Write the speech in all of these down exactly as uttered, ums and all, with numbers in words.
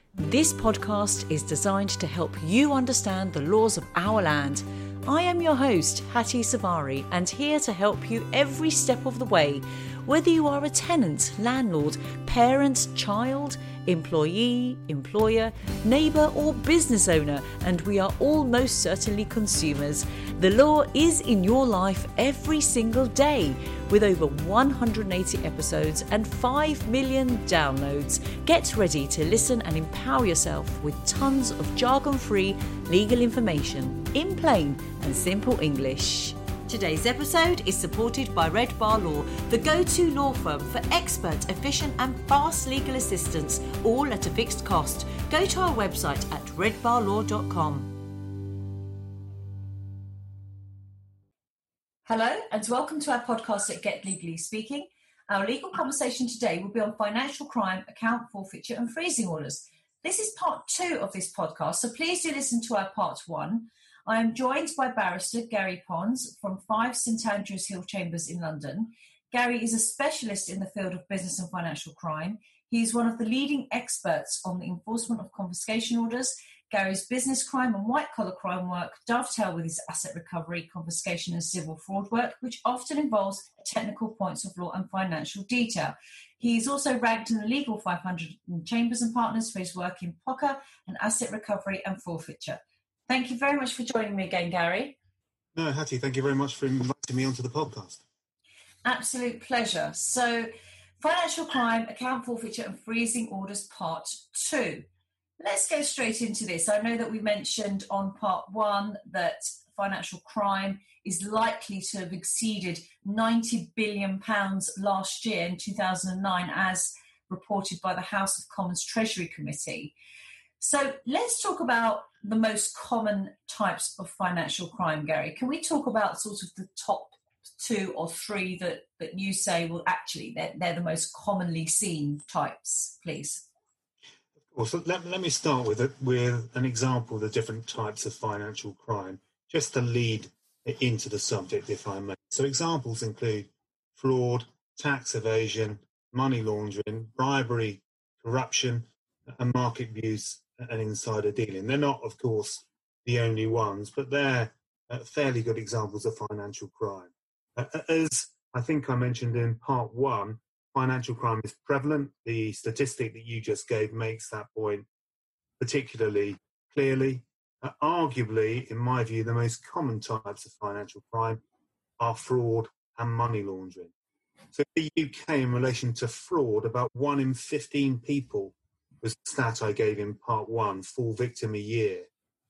This podcast is designed to help you understand the laws of our land. I am your host, Hattie Savari, and here to help you every step of the way, whether you are a tenant, landlord, parent, child, employee, employer, neighbour or business owner, and we are all most certainly consumers. The law is in your life every single day. With over one hundred eighty episodes and five million downloads, get ready to listen and empower yourself with tons of jargon-free legal information in plain and simple English. Today's episode is supported by Red Bar Law, the go-to law firm for expert, efficient and fast legal assistance, all at a fixed cost. Go to our website at red bar law dot com. Hello and welcome to our podcast at Get Legally Speaking. Our legal conversation today will be on financial crime, account forfeiture and freezing orders. This is part two of this podcast, so please do listen to our part one. I am joined by barrister Gary Pons from five St Andrews Hill Chambers in London. Gary is a specialist in the field of business and financial crime. He is one of the leading experts on the enforcement of confiscation orders. Gary's business crime and white-collar crime work dovetail with his asset recovery, confiscation and civil fraud work, which often involves technical points of law and financial detail. He is also ranked in the Legal five hundred in Chambers and Partners for his work in P O C A and asset recovery and forfeiture. Thank you very much for joining me again, Gary. No, Hattie, thank you very much for inviting me onto the podcast. Absolute pleasure. So, financial crime, account forfeiture and freezing orders, part two. Let's go straight into this. I know that we mentioned on part one that financial crime is likely to have exceeded ninety billion pounds last year in two thousand nine, as reported by the House of Commons Treasury Committee. So let's talk about the most common types of financial crime, Gary. Can we talk about sort of the top two or three that, that you say, well, actually, they're, they're the most commonly seen types, please? Well, so let, let me start with it, with an example of the different types of financial crime, just to lead into the subject, if I may. So examples include fraud, tax evasion, money laundering, bribery, corruption, and market abuse and insider dealing. They're not, of course, the only ones, but they're uh, fairly good examples of financial crime. Uh, as I think I mentioned in part one, financial crime is prevalent. The statistic that you just gave makes that point particularly clearly. Uh, arguably, in my view, the most common types of financial crime are fraud and money laundering. So in the U K, in relation to fraud, about one in fifteen people was the stat I gave in part one, fall victim a year.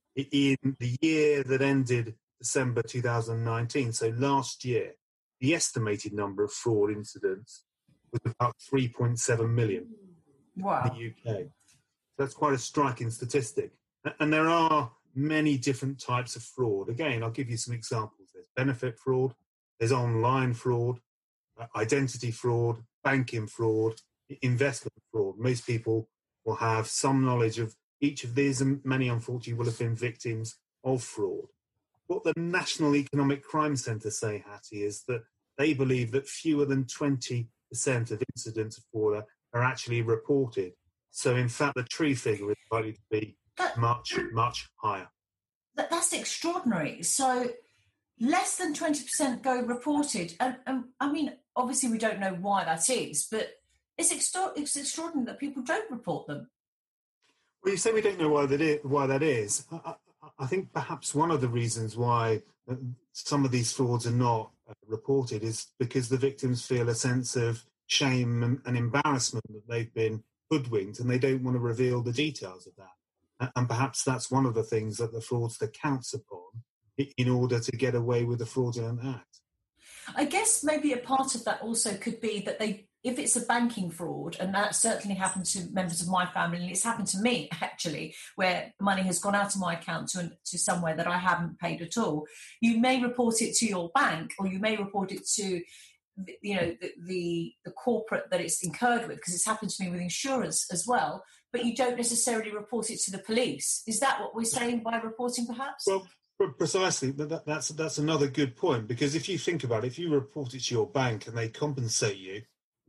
In the year that ended December two thousand nineteen, so last year, the estimated number of fraud incidents was about three point seven million wow. in the U K. So that's quite a striking statistic. And there are many different types of fraud. Again, I'll give you some examples. There's benefit fraud, there's online fraud, uh, identity fraud, banking fraud, investment fraud. Most people will have some knowledge of each of these, and many, unfortunately, will have been victims of fraud. What the National Economic Crime Centre say, Hattie, is that they believe that fewer than twenty percent of incidents of fraud are actually reported. So, in fact, the true figure is likely to be that, much, much higher. That, that's extraordinary. So, less than twenty percent go reported. And, and I mean, obviously, we don't know why that is, but it's, extra- it's extraordinary that people don't report them. Well, you say we don't know why that is. Why that is. I, I, I think perhaps one of the reasons why some of these frauds are not uh, reported is because the victims feel a sense of shame and, and embarrassment that they've been hoodwinked, and they don't want to reveal the details of that. And perhaps that's one of the things that the fraudster counts upon in order to get away with a fraudulent act. I guess maybe a part of that also could be that they, if it's a banking fraud, and that certainly happened to members of my family, and it's happened to me actually, where money has gone out of my account to, to somewhere that I haven't paid at all, you may report it to your bank, or you may report it to you know the the, the corporate that it's incurred with, because it's happened to me with insurance as well, but you don't necessarily report it to the police. Is that what we're saying by reporting, perhaps? Well, precisely. That, that's that's another good point, because if you think about it, if you report it to your bank and they compensate you,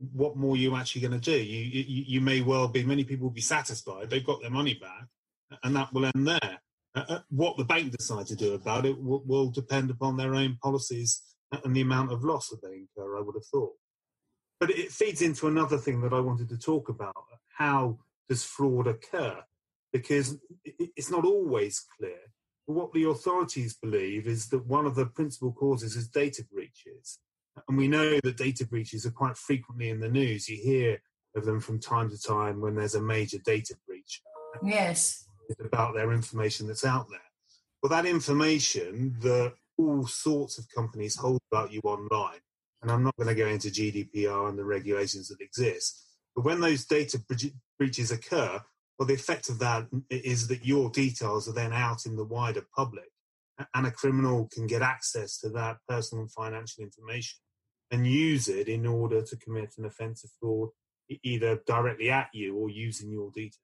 what more are you actually going to do? You, you you may well be, many people will be satisfied, they've got their money back, and that will end there. Uh, what the bank decide to do about it will, will depend upon their own policies and the amount of loss that they incur, I would have thought. But it feeds into another thing that I wanted to talk about. How does fraud occur? Because it's not always clear. But what the authorities believe is that one of the principal causes is data breaches. And we know that data breaches are quite frequently in the news. You hear of them from time to time when there's a major data breach. Yes. It's about their information that's out there. Well, that information that all sorts of companies hold about you online, and I'm not going to go into G D P R and the regulations that exist, but when those data bre- breaches occur, well, the effect of that is that your details are then out in the wider public, and a criminal can get access to that personal and financial information and use it in order to commit an offence of fraud, either directly at you or using your details.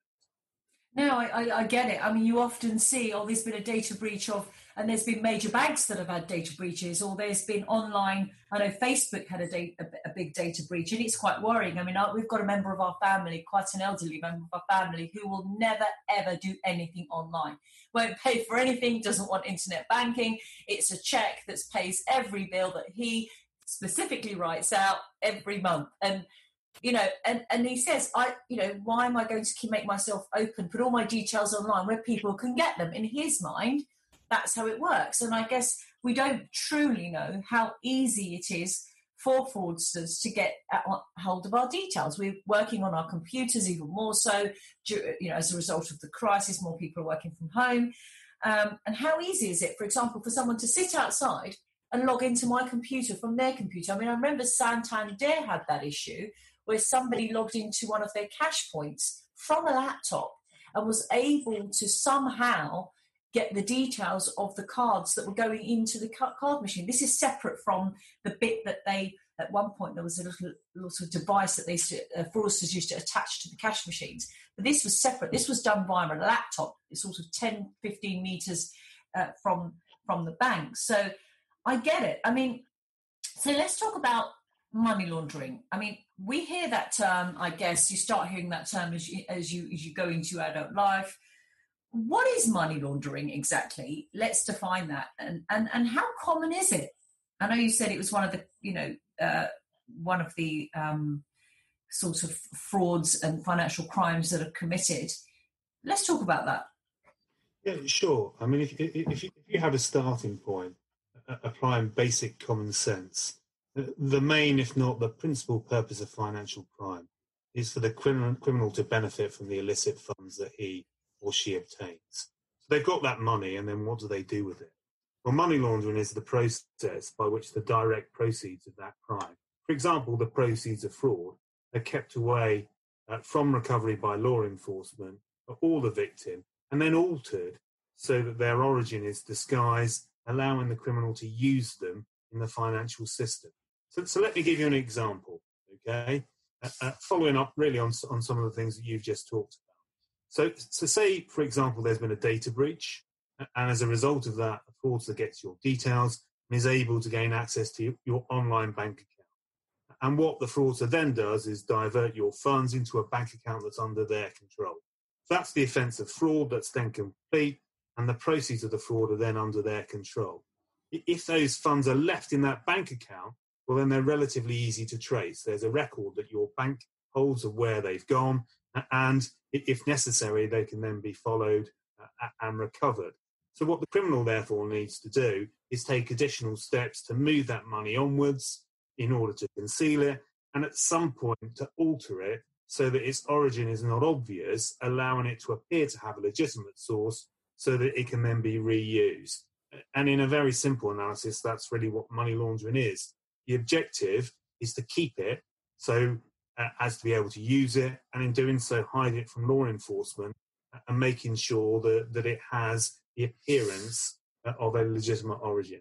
No, I, I, I get it. I mean, you often see, oh, there's been a data breach of, and there's been major banks that have had data breaches, or there's been online, I know Facebook had a, data, a, a big data breach, and it's quite worrying. I mean, we've got a member of our family, quite an elderly member of our family, who will never, ever do anything online. Won't pay for anything, doesn't want internet banking. It's a check that pays every bill that he specifically writes out every month. And You know, and, and he says, I, you know, why am I going to keep, make myself open, put all my details online where people can get them? In his mind, that's how it works. And I guess we don't truly know how easy it is for fraudsters to get at, hold of our details. We're working on our computers even more so, you know, as a result of the crisis, more people are working from home. Um, and how easy is it, for example, for someone to sit outside and log into my computer from their computer? I mean, I remember Santander had that issue, where somebody logged into one of their cash points from a laptop and was able to somehow get the details of the cards that were going into the card machine. This is separate from the bit that they, at one point, there was a little, little sort of device that they uh, fraudsters used to attach to the cash machines. But this was separate. This was done via a laptop, sort of ten, fifteen metres uh, from, from the bank. So I get it. I mean, so let's talk about money laundering. I mean, we hear that term, I guess, you start hearing that term as you, as you, as you go into adult life. What is money laundering exactly? Let's define that. And, and, and how common is it? I know you said it was one of the, you know, uh, one of the um, sorts of frauds and financial crimes that are committed. Let's talk about that. Yeah, sure. I mean, if, if, if, you, if you have a starting point, uh, applying basic common sense, the main, if not the principal purpose of financial crime is for the criminal, criminal to benefit from the illicit funds that he or she obtains. So they've got that money, and then what do they do with it? Well, money laundering is the process by which the direct proceeds of that crime, for example, the proceeds of fraud, are kept away uh, from recovery by law enforcement or the victim, and then altered so that their origin is disguised, allowing the criminal to use them in the financial system. So, so let me give you an example, okay? Uh, uh, following up really on, on some of the things that you've just talked about. So, so say, for example, there's been a data breach, and as a result of that, a fraudster gets your details and is able to gain access to your, your online bank account. And what the fraudster then does is divert your funds into a bank account that's under their control. So that's the offence of fraud that's then complete, and the proceeds of the fraud are then under their control. If those funds are left in that bank account, well, then they're relatively easy to trace. There's a record that your bank holds of where they've gone, and if necessary, they can then be followed and recovered. So what the criminal therefore needs to do is take additional steps to move that money onwards in order to conceal it, and at some point to alter it so that its origin is not obvious, allowing it to appear to have a legitimate source so that it can then be reused. And in a very simple analysis, that's really what money laundering is. The objective is to keep it so uh, as to be able to use it, and in doing so, hide it from law enforcement and making sure that, that it has the appearance of a legitimate origin.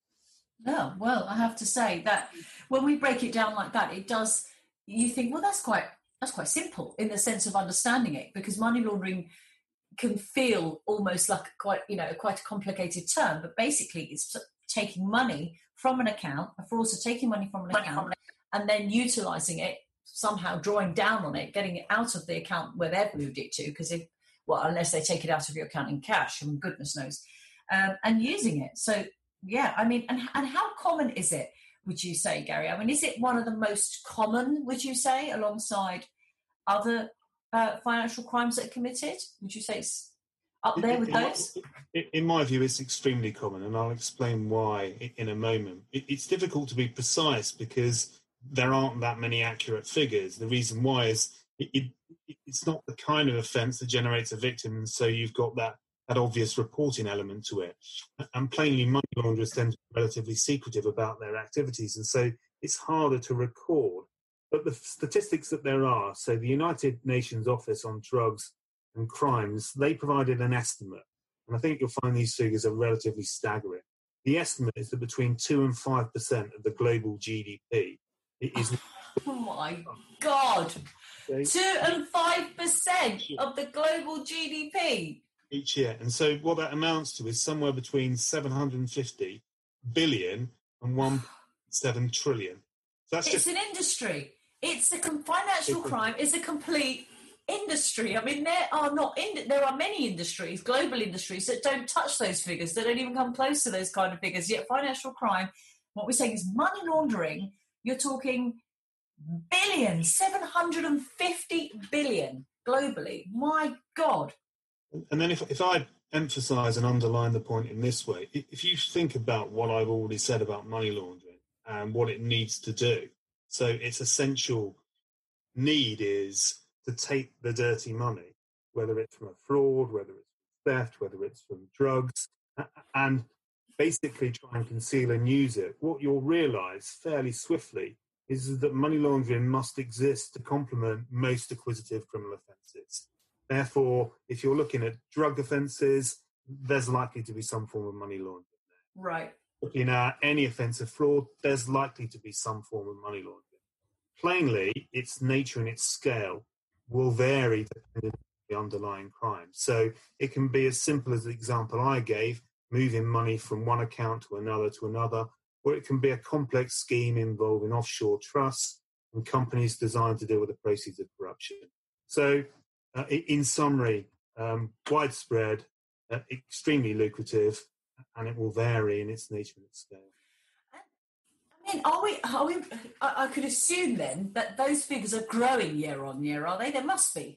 No, well, I have to say that when we break it down like that, it does, you think, well, that's quite, that's quite simple in the sense of understanding it, because money laundering can feel almost like quite, you know, quite a complicated term, but basically it's taking money from an account, a fraudster taking money from an account and then utilising it somehow drawing down on it, getting it out of the account where they've moved it to, because if, well, unless they take it out of your account in cash, and goodness knows, um, and using it. So, yeah, I mean, and, and how common is it, would you say, Gary? I mean, is it one of the most common, would you say, alongside other uh, financial crimes that are committed? Would you say it's up there with in those? My, in my view, it's extremely common, and I'll explain why in a moment. It's difficult to be precise because there aren't that many accurate figures. The reason why is it, it, it's not the kind of offence that generates a victim, and so you've got that, that obvious reporting element to it. And plainly, money launderers tend to be relatively secretive about their activities, and so it's harder to record. But the statistics that there are, so the United Nations Office on Drugs and Crimes, they provided an estimate, and I think you'll find these figures are relatively staggering. The estimate is that between two and five percent of the global G D P is. Oh my God! Okay. Two and five percent of the global G D P each year, and so what that amounts to is somewhere between seven hundred and fifty billion and one point seven trillion. So that's it's just an industry. It's a com- financial crime. It's a complete industry. I mean, there are not in, there are many industries, global industries, that don't touch those figures. They don't even come close to those kind of figures. Yet financial crime, what we're saying is money laundering. You're talking billions, seven hundred and fifty billion globally. My God. And then if if I emphasise and underline the point in this way, if you think about what I've already said about money laundering and what it needs to do, so its essential need is to take the dirty money, whether it's from a fraud, whether it's from theft, whether it's from drugs, and basically try and conceal and use it. What you'll realise fairly swiftly is that money laundering must exist to complement most acquisitive criminal offences. Therefore, if you're looking at drug offences, there's likely to be some form of money laundering there. Right. Looking at any offence of fraud, there's likely to be some form of money laundering. Plainly, its nature and its scale will vary depending on the underlying crime. So it can be as simple as the example I gave, moving money from one account to another to another, or it can be a complex scheme involving offshore trusts and companies designed to deal with the proceeds of corruption. So uh, in summary, um, widespread, uh, extremely lucrative, and it will vary in its nature and its scale. I mean, are we, are we, I, I could assume then that those figures are growing year on year, are they? There must be.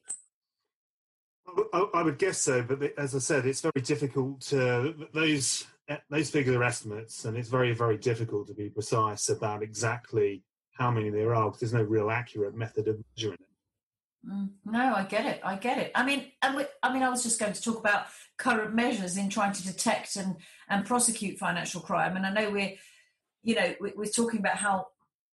I, I would guess so, but as I said, it's very difficult to, those, those figures are estimates, and it's very, very difficult to be precise about exactly how many there are, because there's no real accurate method of measuring it. Mm, no, I get it. I get it. I mean, and we, I mean, I was just going to talk about current measures in trying to detect and, and prosecute financial crime. And I know we're, you know, we, we're talking about how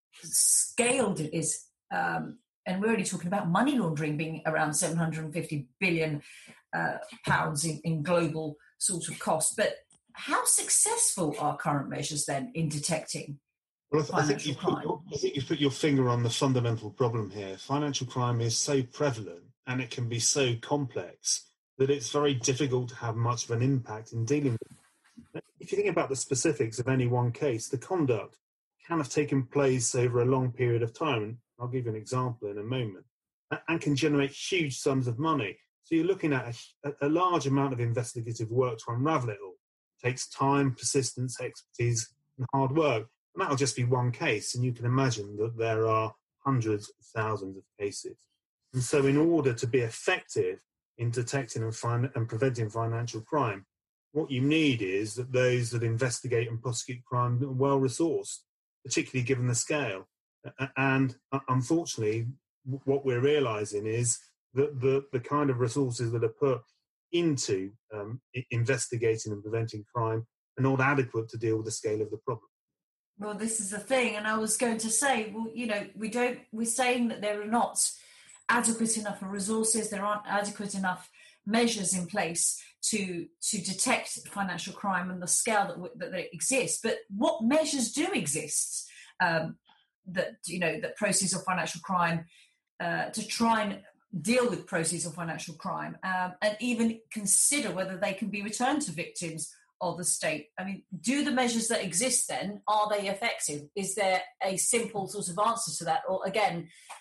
scaled it is. Um, and we're only talking about money laundering being around seven hundred fifty billion uh, pounds in, in global sort of cost. But how successful are current measures then in detecting Well, I, th- I, think financial crime? your, I think you've put your finger on the fundamental problem here. Financial crime is so prevalent and it can be so complex that it's very difficult to have much of an impact in dealing with it. If you think about the specifics of any one case, the conduct can have taken place over a long period of time. I'll give you an example in a moment, and can generate huge sums of money. So you're looking at a, a large amount of investigative work to unravel it all. It takes time, persistence, expertise, and hard work. And that'll just be one case, and you can imagine that there are hundreds of thousands of cases. And so in order to be effective in detecting and, fin- and preventing financial crime, what you need is that those that investigate and prosecute crime are well-resourced, particularly given the scale. And unfortunately, what we're realising is that the, the kind of resources that are put into um, investigating and preventing crime are not adequate to deal with the scale of the problem. Well, this is the thing, and I was going to say, well, you know, we don't. We're saying that there are not adequate enough resources. There aren't adequate enough measures in place to to detect financial crime and the scale that that, that it exists. But what measures do exist um, that you know that proceeds of financial crime uh, to try and deal with proceeds of financial crime um, and even consider whether they can be returned to victims of the state? I mean, do the measures that exist then, are they effective? Is there a simple sort of answer to that? Or again,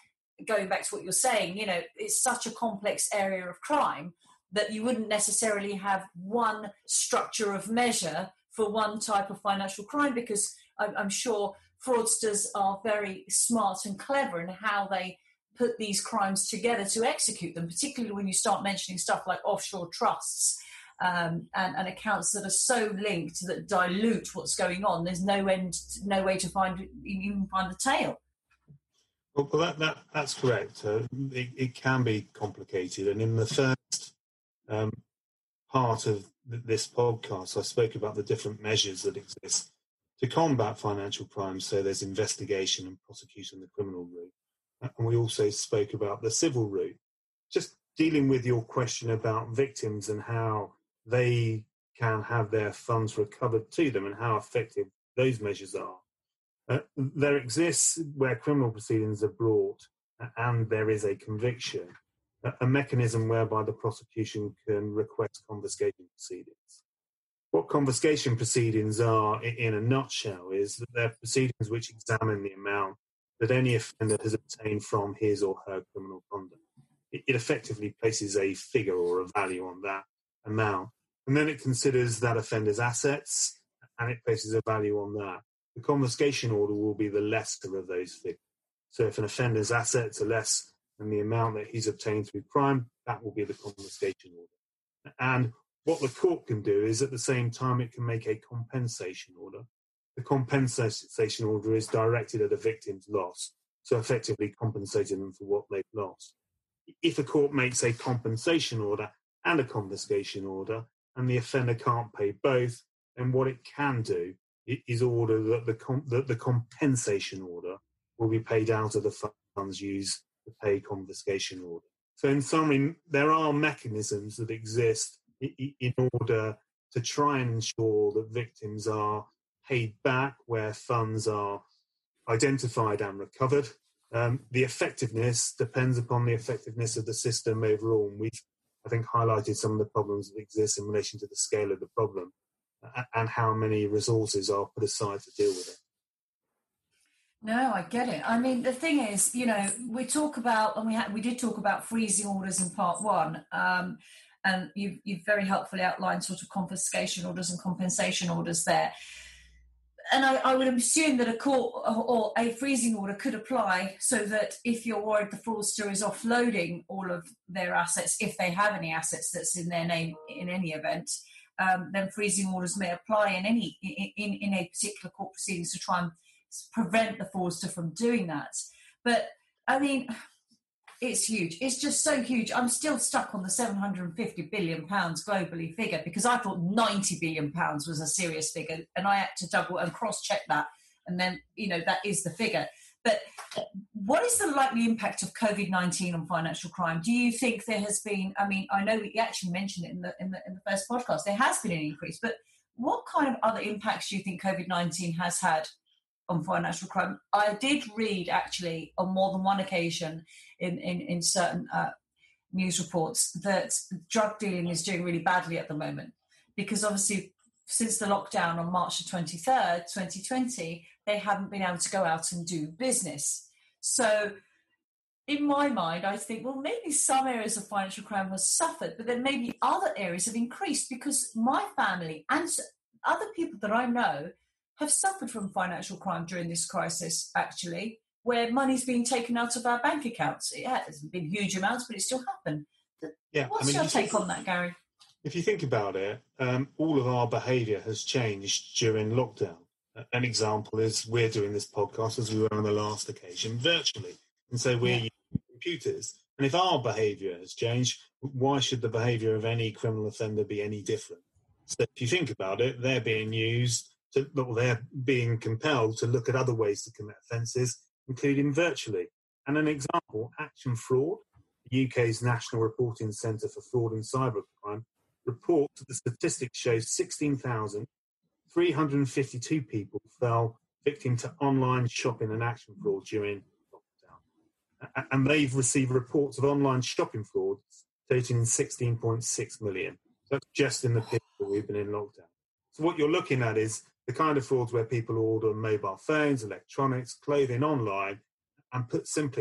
going back to what you're saying, you know, it's such a complex area of crime that you wouldn't necessarily have one structure of measure for one type of financial crime, because I'm, I'm sure fraudsters are very smart and clever in how they put these crimes together to execute them, particularly when you start mentioning stuff like offshore trusts um, and, and accounts that are so linked that dilute what's going on. There's no end, no way to find even find the tail. Well, well that, that, that's correct. Uh, it, it can be complicated. And in the first um, part of th- this podcast, I spoke about the different measures that exist to combat financial crime. So there's investigation and prosecution, the criminal route. And we also spoke about the civil route. Just dealing with your question about victims and how they can have their funds recovered to them and how effective those measures are. Uh, there exists, where criminal proceedings are brought and there is a conviction, a, a mechanism whereby the prosecution can request confiscation proceedings. What confiscation proceedings are, in a nutshell, is that they're proceedings which examine the amount that any offender has obtained from his or her criminal conduct. It, it effectively places a figure or a value on that amount, and then it considers that offender's assets and it places a value on that. The confiscation order will be the lesser of those figures. So if an offender's assets are less than the amount that he's obtained through crime, that will be the confiscation order. And what the court can do is, at the same time, it can make a compensation order. The compensation order is directed at a victim's loss, so effectively compensating them for what they've lost. If a court makes a compensation order and a confiscation order, and the offender can't pay both, then what it can do is order that the, com- that the compensation order will be paid out of the funds used to pay confiscation order. So in summary, there are mechanisms that exist in order to try and ensure that victims are paid back where funds are identified and recovered. Um, the effectiveness depends upon the effectiveness of the system overall. And we've, I think, highlighted some of the problems that exist in relation to the scale of the problem and how many resources are put aside to deal with it. No, I get it. I mean, the thing is, you know, we talk about, and we had, we did talk about freezing orders in part one, um, and you've, you've very helpfully outlined sort of confiscation orders and compensation orders there. And I, I would assume that a court or a freezing order could apply so that if you're worried the fraudster is offloading all of their assets, if they have any assets that's in their name in any event, um, then freezing orders may apply in any in, in a particular court proceedings to try and prevent the fraudster from doing that. But I mean, it's huge. It's just so huge. I'm still stuck on the seven hundred fifty billion pounds globally figure, because I thought ninety billion pounds was a serious figure, and I had to double and cross-check that. And then, you know, that is the figure. But what is the likely impact of COVID nineteen on financial crime? Do you think there has been, I mean, I know we actually mentioned it in the, in the, in the first podcast, there has been an increase, but what kind of other impacts do you think COVID nineteen has had on financial crime? I did read, actually, on more than one occasion in, in, in certain uh, news reports that drug dealing is doing really badly at the moment, because obviously since the lockdown on March the twenty-third, twenty twenty, they haven't been able to go out and do business. So in my mind, I think, well, maybe some areas of financial crime have suffered, but then maybe other areas have increased, because my family and other people that I know have suffered from financial crime during this crisis, actually, where money's being taken out of our bank accounts. It hasn't been huge amounts, but it still happened. Yeah, What's I mean, your you take think, on that, Gary? If you think about it, um, all of our behaviour has changed during lockdown. An example is we're doing this podcast, as we were on the last occasion, virtually. And so we're Yeah. using computers. And if our behaviour has changed, why should the behaviour of any criminal offender be any different? So if you think about it, they're being used to, well, they're being compelled to look at other ways to commit offences, including virtually. And an example, Action Fraud, the U K's National Reporting Centre for Fraud and Cybercrime, reports that the statistics show sixteen thousand three hundred fifty-two people fell victim to online shopping and action fraud during lockdown. And they've received reports of online shopping fraud totaling sixteen point six million. That's just in the period that we've been in lockdown. So what you're looking at is the kind of frauds where people order mobile phones, electronics, clothing online, and put simply,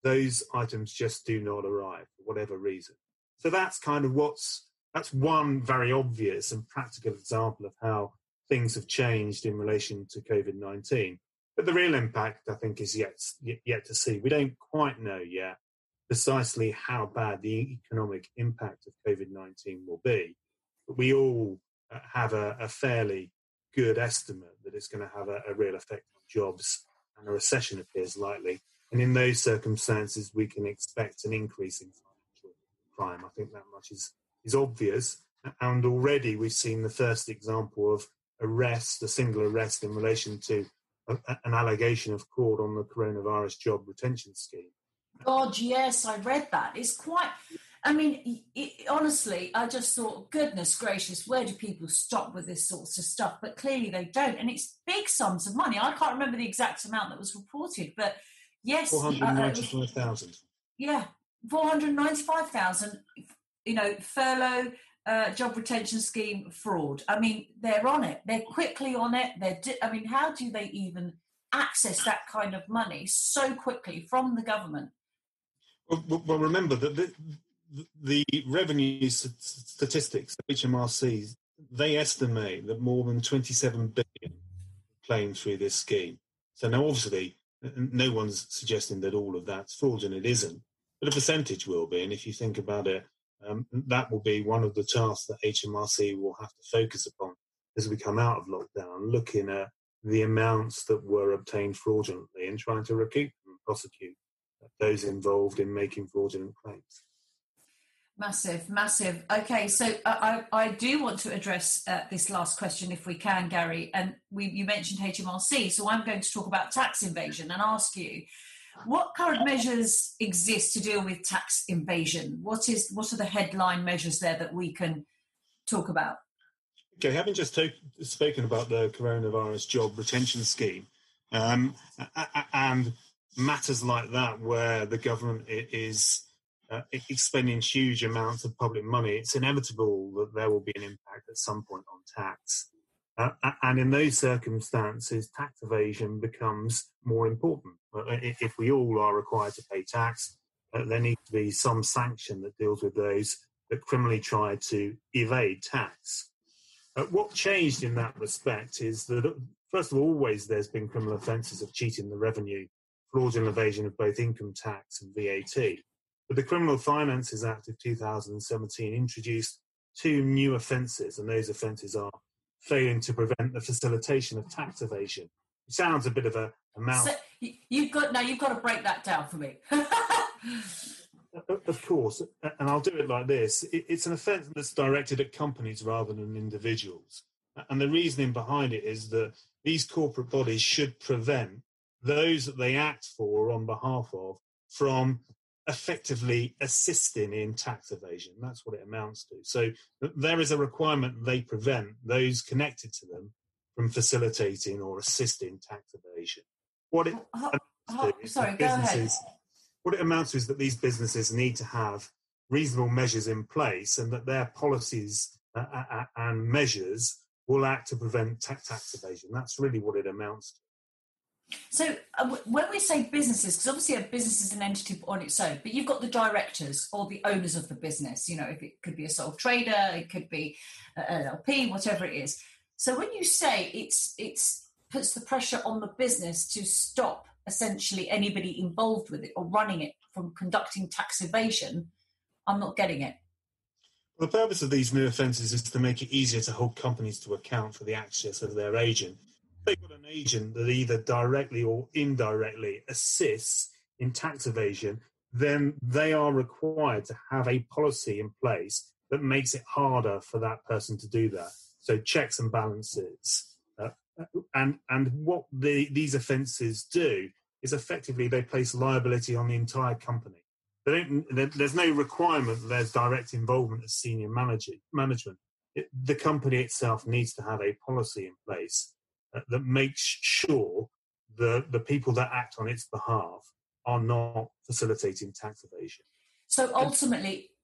those items just do not arrive for whatever reason. So that's kind of what's, that's one very obvious and practical example of how things have changed in relation to COVID nineteen. But the real impact, I think, is yet, yet to see. We don't quite know yet precisely how bad the economic impact of COVID nineteen will be. But we all have a, a fairly good estimate that it's going to have a, a real effect on jobs, and a recession appears likely. And in those circumstances, we can expect an increase in financial crime. I think that much is, is obvious. And already we've seen the first example of arrest, a single arrest in relation to a, an allegation of fraud on the coronavirus job retention scheme. God, yes, I read that. It's quite, I mean, it, honestly, I just thought, goodness gracious, where do people stop with this sorts of stuff? But clearly they don't. And it's big sums of money. I can't remember the exact amount that was reported, but yes. four hundred ninety-five thousand. Uh, yeah, four hundred ninety-five thousand, you know, furlough, uh, job retention scheme, fraud. I mean, they're on it. They're quickly on it. They're. Di- I mean, how do they even access that kind of money so quickly from the government? Well, well remember that the, the revenue statistics, H M R C, they estimate that more than twenty-seven billion claimed through this scheme. So now, obviously, no one's suggesting that all of that's fraudulent. It isn't, but a percentage will be. And if you think about it, um, that will be one of the tasks that H M R C will have to focus upon as we come out of lockdown, looking at the amounts that were obtained fraudulently and trying to recoup and prosecute those involved in making fraudulent claims. Massive, massive. Okay, so I, I do want to address uh, this last question if we can, Gary. And we, you mentioned H M R C, so I'm going to talk about tax evasion and ask you, what current measures exist to deal with tax evasion? What is what are the headline measures there that we can talk about? Okay, having just to- spoken about the coronavirus job retention scheme um, and matters like that where the government is uh, expending huge amounts of public money, it's inevitable that there will be an impact at some point on tax. Uh, and in those circumstances, tax evasion becomes more important. If we all are required to pay tax, uh, there needs to be some sanction that deals with those that criminally try to evade tax. Uh, what changed in that respect is that, first of all, always there's been criminal offences of cheating the revenue, fraudulent evasion of both income tax and V A T. But the Criminal Finances Act of two thousand seventeen introduced two new offences, and those offences are failing to prevent the facilitation of tax evasion. It sounds a bit of a, a mouth. So you've got now. You've got to break that down for me. Of course, and I'll do it like this. It's an offence that's directed at companies rather than individuals. And the reasoning behind it is that these corporate bodies should prevent those that they act for or on behalf of from effectively assisting in tax evasion. That's what it amounts to. So there is a requirement they prevent those connected to them from facilitating or assisting tax evasion. What it oh, oh, oh, sorry, go ahead. What it amounts to is that these businesses need to have reasonable measures in place and that their policies uh, and measures will act to prevent tax evasion. That's really what it amounts to. So uh, when we say businesses, because obviously a business is an entity on its own, but you've got the directors or the owners of the business, you know, if it could be a sole trader, it could be an L L P, whatever it is. So when you say it's it's puts the pressure on the business to stop essentially anybody involved with it or running it from conducting tax evasion, I'm not getting it. Well, the purpose of these new offences is to make it easier to hold companies to account for the actions of their agent. They've got an agent that either directly or indirectly assists in tax evasion, then they are required to have a policy in place that makes it harder for that person to do that. So checks and balances. Uh, and and what the, these offences do is effectively they place liability on the entire company. They don't, there's no requirement that there's direct involvement of senior manager, management. It, the company itself needs to have a policy in place that makes sure the, the people that act on its behalf are not facilitating tax evasion. So ultimately,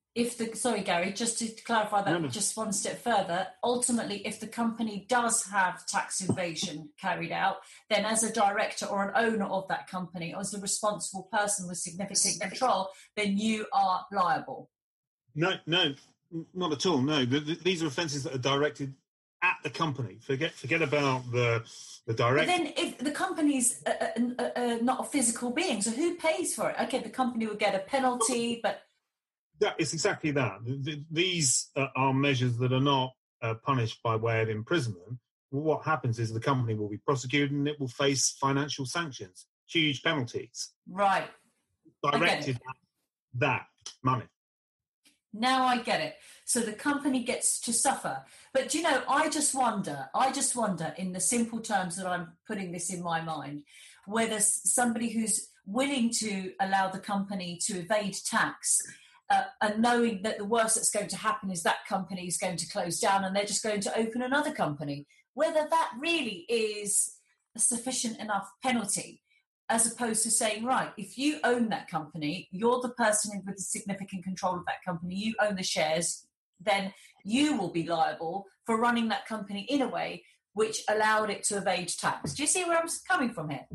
if the, sorry, Gary, just to clarify that no, no. just one step further, ultimately, if the company does have tax evasion carried out, then as a director or an owner of that company, or as a responsible person with significant control, then you are liable. No, no, not at all. No, the, the, these are offences that are directed at the company. Forget forget about the the director. But then if the company's uh, uh, uh, not a physical being, so who pays for it? Okay, the company would get a penalty, but... Yeah, it's exactly that. These are measures that are not uh, punished by way of imprisonment. What happens is the company will be prosecuted and it will face financial sanctions, huge penalties. Right. Directed at that money. Now I get it. So the company gets to suffer. But, you know, I just wonder, I just wonder in the simple terms that I'm putting this in my mind, whether somebody who's willing to allow the company to evade tax uh, and knowing that the worst that's going to happen is that company is going to close down and they're just going to open another company, whether that really is a sufficient enough penalty, as opposed to saying, right, if you own that company, you're the person with the significant control of that company, you own the shares, then you will be liable for running that company in a way which allowed it to evade tax. Do you see where I'm coming from here?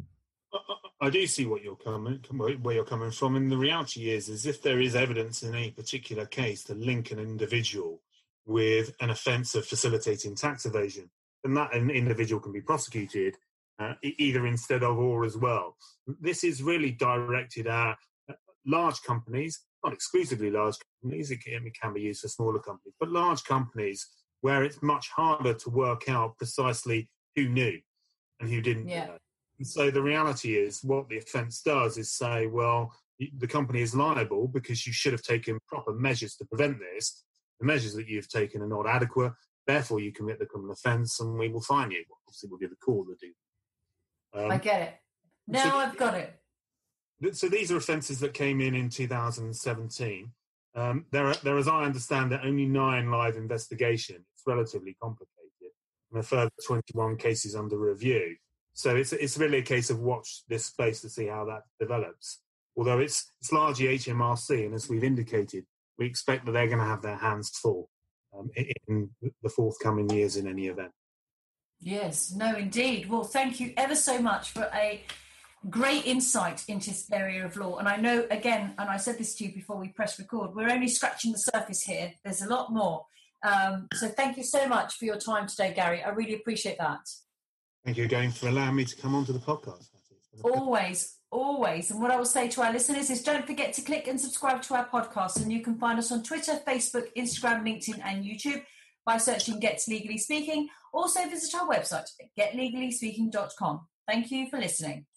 I do see what you're coming, where you're coming from, and the reality is, is if there is evidence in any particular case to link an individual with an offence of facilitating tax evasion, then that an individual can be prosecuted uh, either instead of or as well. This is really directed at large companies, not exclusively large companies, it can, it can be used for smaller companies, but large companies where it's much harder to work out precisely who knew and who didn't yeah. know. And so the reality is what the offence does is say, well, the company is liable because you should have taken proper measures to prevent this. The measures that you've taken are not adequate, therefore you commit the criminal offence and we will fine you. Obviously, we'll give a call to do. Um, I get it. Now so, I've got it. So these are offences that came in in two thousand seventeen. Um, there, are, there, as I understand it, only nine live investigations. It's relatively complicated, and a further twenty-one cases under review. So it's it's really a case of watch this space to see how that develops. Although it's it's largely H M R C, and as we've indicated, we expect that they're going to have their hands full um, in the forthcoming years in any event. Yes, no, indeed. Well, thank you ever so much for a great insight into this area of law. And I know, again, and I said this to you before we press record, we're only scratching the surface here. There's a lot more. Um, so thank you so much for your time today, Gary. I really appreciate that. Thank you again for allowing me to come onto the podcast. Always, always. And what I will say to our listeners is don't forget to click and subscribe to our podcast. And you can find us on Twitter, Facebook, Instagram, LinkedIn and YouTube by searching Get Legally Speaking. Also visit our website at get legally speaking dot com. Thank you for listening.